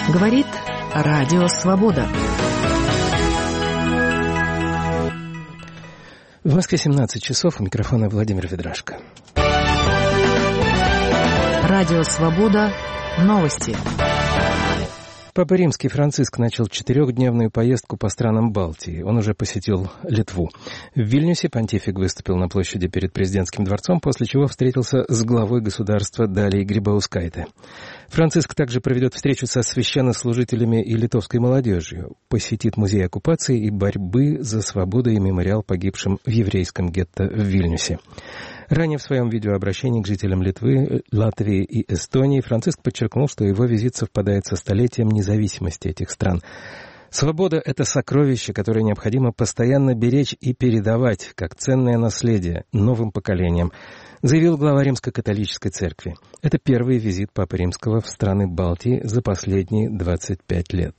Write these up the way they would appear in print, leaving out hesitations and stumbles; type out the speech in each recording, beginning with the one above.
Говорит Радио Свобода. В Москве 17 часов. У микрофона Владимир Ведрашко. Радио Свобода. Новости. Папа Римский Франциск начал 4-дневную поездку по странам Балтии. Он уже посетил Литву. В Вильнюсе понтифик выступил на площади перед президентским дворцом, после чего встретился с главой государства Далией Грибаускайте. Франциск также проведет встречу со священнослужителями и литовской молодежью, посетит музей оккупации и борьбы за свободу и мемориал погибшим в еврейском гетто в Вильнюсе. Ранее в своем видеообращении к жителям Литвы, Латвии и Эстонии Франциск подчеркнул, что его визит совпадает со столетием независимости этих стран. Свобода — это сокровище, которое необходимо постоянно беречь и передавать, как ценное наследие, новым поколениям, заявил глава Римско-католической церкви. Это первый визит Папы Римского в страны Балтии за последние 25 лет.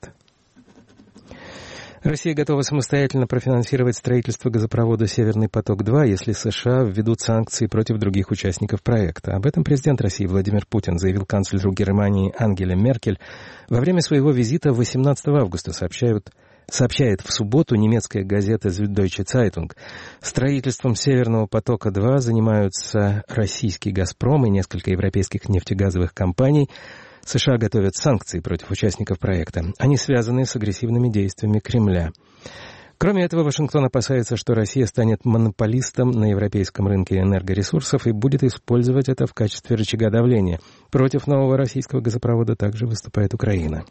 Россия готова самостоятельно профинансировать строительство газопровода «Северный поток-2», если США введут санкции против других участников проекта. Об этом президент России Владимир Путин заявил канцлеру Германии Ангеле Меркель во время своего визита 18 августа, сообщает в субботу немецкая газета «Süddeutsche Zeitung». Строительством «Северного потока-2» занимаются российский «Газпром» и несколько европейских нефтегазовых компаний. США готовят санкции против участников проекта. Они связаны с агрессивными действиями Кремля. Кроме этого, Вашингтон опасается, что Россия станет монополистом на европейском рынке энергоресурсов и будет использовать это в качестве рычага давления. Против нового российского газопровода также выступает Украина.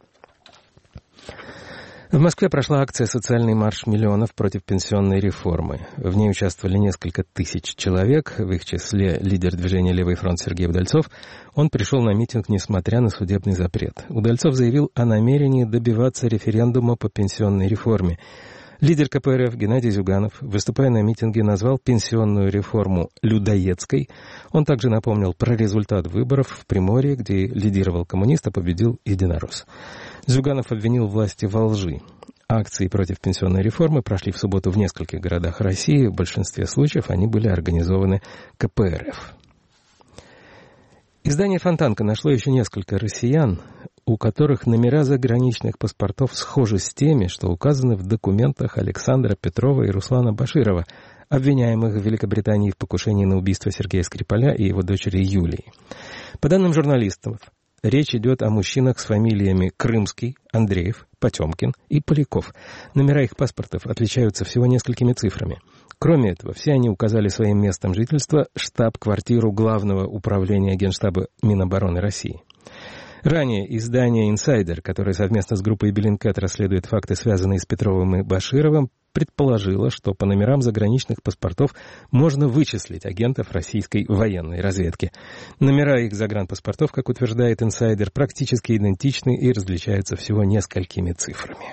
В Москве прошла акция «Социальный марш миллионов против пенсионной реформы». В ней участвовали несколько тысяч человек, в их числе лидер движения «Левый фронт» Сергей Удальцов. Он пришел на митинг, несмотря на судебный запрет. Удальцов заявил о намерении добиваться референдума по пенсионной реформе. Лидер КПРФ Геннадий Зюганов, выступая на митинге, назвал пенсионную реформу «людоедской». Он также напомнил про результат выборов в Приморье, где лидировал коммунист, а победил единорос. Зюганов обвинил власти во лжи. Акции против пенсионной реформы прошли в субботу в нескольких городах России. В большинстве случаев они были организованы КПРФ. Издание «Фонтанка» нашло еще несколько россиян, у которых номера заграничных паспортов схожи с теми, что указаны в документах Александра Петрова и Руслана Баширова, обвиняемых в Великобритании в покушении на убийство Сергея Скрипаля и его дочери Юлии. По данным журналистов, речь идет о мужчинах с фамилиями Крымский, Андреев, Потемкин и Поляков. Номера их паспортов отличаются всего несколькими цифрами. Кроме этого, все они указали своим местом жительства штаб-квартиру Главного управления Генштаба Минобороны России. Ранее издание «Инсайдер», которое совместно с группой Bellingcat расследует факты, связанные с Петровым и Башировым, предположило, что по номерам заграничных паспортов можно вычислить агентов российской военной разведки. Номера их загранпаспортов, как утверждает «Инсайдер», практически идентичны и различаются всего несколькими цифрами.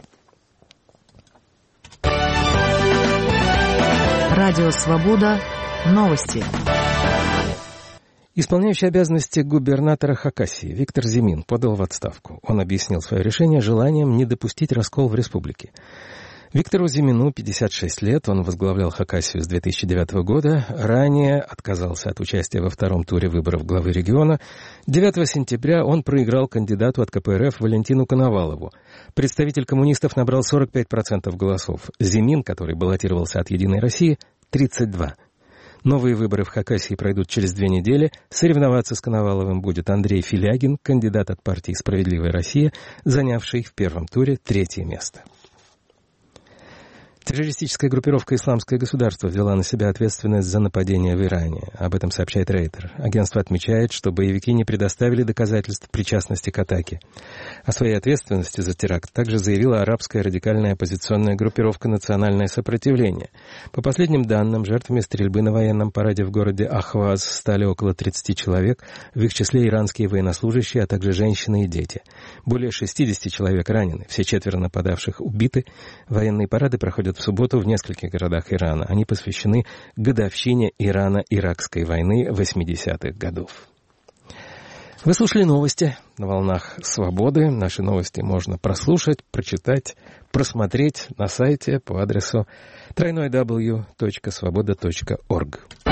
Радио Свобода. Новости. Исполняющий обязанности губернатора Хакасии Виктор Зимин подал в отставку. Он объяснил свое решение желанием не допустить раскол в республике. Виктору Зимину 56 лет, он возглавлял Хакасию с 2009 года, ранее отказался от участия во втором туре выборов главы региона. 9 сентября он проиграл кандидату от КПРФ Валентину Коновалову. Представитель коммунистов набрал 45% голосов. Зимин, который баллотировался от «Единой России», 32%. Новые выборы в Хакасии пройдут через 2 недели. Соревноваться с Коноваловым будет Андрей Филягин, кандидат от партии «Справедливая Россия», занявший в первом туре 3-е место. Террористическая группировка «Исламское государство» взяла на себя ответственность за нападение в Иране. Об этом сообщает Рейтер. Агентство отмечает, что боевики не предоставили доказательств причастности к атаке. О своей ответственности за теракт также заявила арабская радикальная оппозиционная группировка «Национальное сопротивление». По последним данным, жертвами стрельбы на военном параде в городе Ахваз стали около 30 человек, в их числе иранские военнослужащие, а также женщины и дети. Более 60 человек ранены, все 4 нападавших убиты. Военные парады проходят в субботу в нескольких городах Ирана. Они посвящены годовщине Ирано-Иракской войны 80-х годов. Вы слушали новости на волнах Свободы. Наши новости можно прослушать, прочитать, просмотреть на сайте по адресу www.svoboda.org.